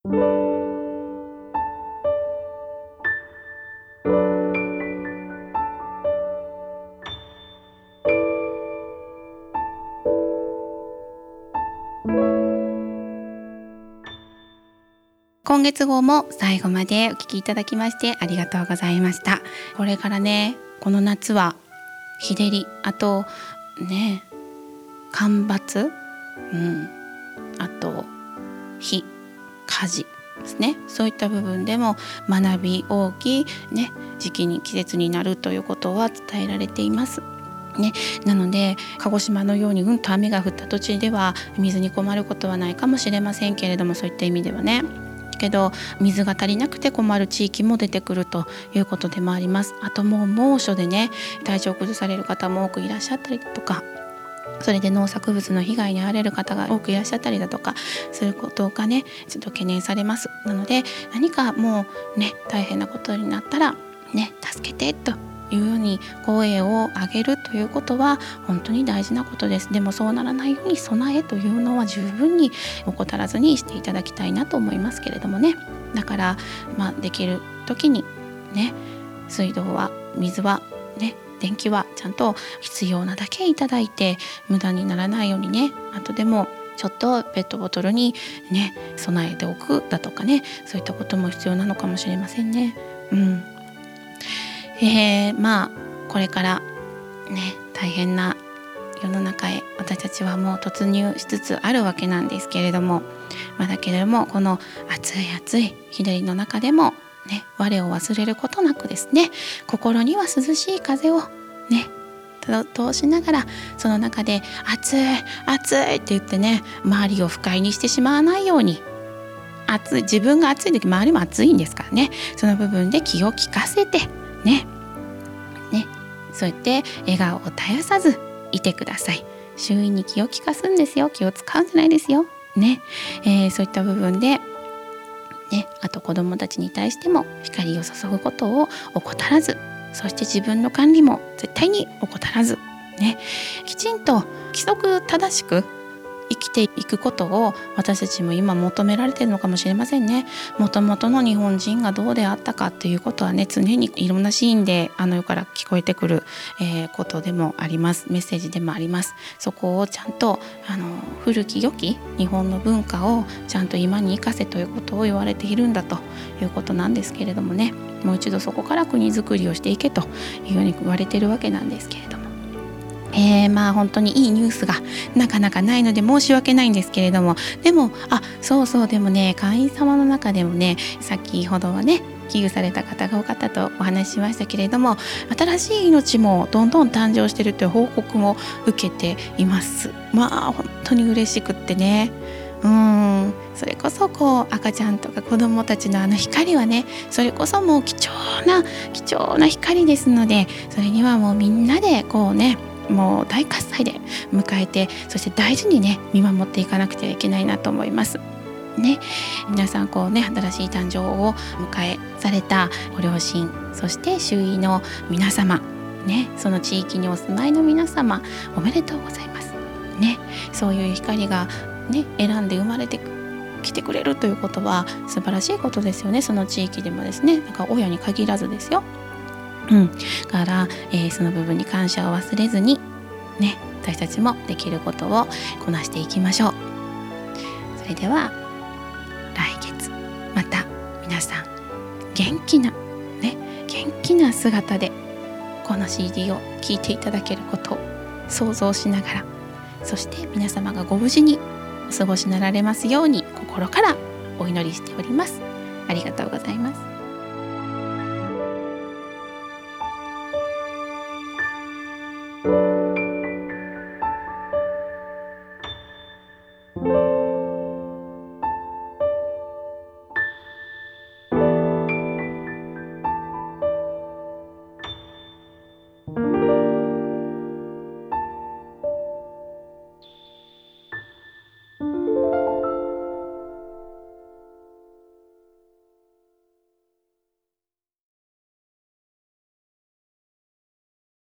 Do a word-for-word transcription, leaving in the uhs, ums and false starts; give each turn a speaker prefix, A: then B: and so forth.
A: 今月号も最後までお聞きいただきましてありがとうございました。これからね、この夏は日照り、あとね干ばつ、うん、あと火火事ですね。そういった部分でも学び大きいね時期に季節になるということは伝えられています。ね、なので鹿児島のようにうんと雨が降った土地では水に困ることはないかもしれませんけれども、そういった意味ではねけど水が足りなくて困る地域も出てくるということでもあります。あともう猛暑でね体調を崩される方も多くいらっしゃったりとか、それで農作物の被害に遭われる方が多くいらっしゃったりだとかすることがねちょっと懸念されます。なので何かもうね大変なことになったらね助けてというように声を上げるということは本当に大事なことです。でもそうならないように備えというのは十分に怠らずにしていただきたいなと思いますけれどもね。だから、まあ、できる時にね水道は水はね電気はちゃんと必要なだけいただいて無駄にならないようにね、あとでもちょっとペットボトルにね備えておくだとかね、そういったことも必要なのかもしれませんね。うんえー、まあこれからね大変な世の中へ私たちはもう突入しつつあるわけなんですけれども、まあ、だけれどもこの暑い暑い日照りの中でもね我を忘れることなくですね、心には涼しい風をね通しながら、その中で暑い暑いって言ってね周りを不快にしてしまわないように、暑い自分が暑い時周りも暑いんですからね、その部分で気を利かせてねねそうやって笑顔を絶やさずいてください。周囲に気を利かすんですよ、気を使うんじゃないですよね、えー、そういった部分でね、あと子どもたちに対しても光を注ぐことを怠らず、そして自分の管理も絶対に怠らずね、きちんと規則正しく生きていくことを私たちも今求められているのかもしれませんね。もともとの日本人がどうであったかっていうことはね常にいろんなシーンであの世から聞こえてくる、えー、ことでもあります。メッセージでもあります。そこをちゃんとあの古き良き日本の文化をちゃんと今に生かせということを言われているんだということなんですけれどもね、もう一度そこから国づくりをしていけというように言われているわけなんですけれども、えー、まあ本当にいいニュースがなかなかないので申し訳ないんですけれども、でもあそうそうでもね会員様の中でもね先ほどはね危惧された方が多かったとお話ししましたけれども、新しい命もどんどん誕生しているという報告も受けています。まあ本当に嬉しくってね、うーんそれこそこう赤ちゃんとか子どもたちのあの光はね、それこそもう貴重な貴重な光ですので、それにはもうみんなでこうねもう大喝采で迎えて、そして大事にね見守っていかなくてはいけないなと思いますね。皆さんこうね新しい誕生を迎えされたご両親、そして周囲の皆様ね、その地域にお住まいの皆様おめでとうございますね。そういう光がね選んで生まれてきてくれるということは素晴らしいことですよね。その地域でもですね、なんか親に限らずですよ。うん、だから、えー、その部分に感謝を忘れずにね、私たちもできることをこなしていきましょう。それでは来月また皆さん元気なね元気な姿でこの シーディー を聴いていただけることを想像しながら、そして皆様がご無事にお過ごしになられますように心からお祈りしております。ありがとうございます。